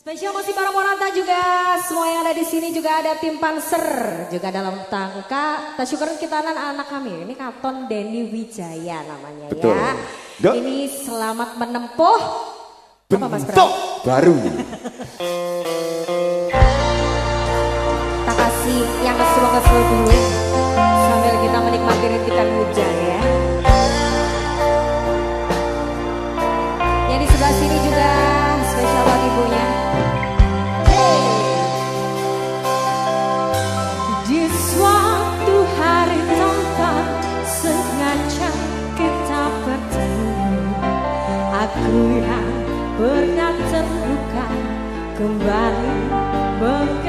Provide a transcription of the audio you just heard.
Spesial masih para Monata juga, semua yang ada di sini juga ada tim Panser juga dalam tangka. Tasyukuran kita anak kami. Ini Katon Denny Wijaya namanya. Betul. Ya. Ini selamat menempuh apa Mas Bro? Baru. Kita kasih yang keseru dulu sambil kita menikmati rintikan hujan ya. Yang di sebelah sini juga spesial buat ibunya. Di suatu hari tanpa sengaja kita bertemu, aku yang pernah terluka kembali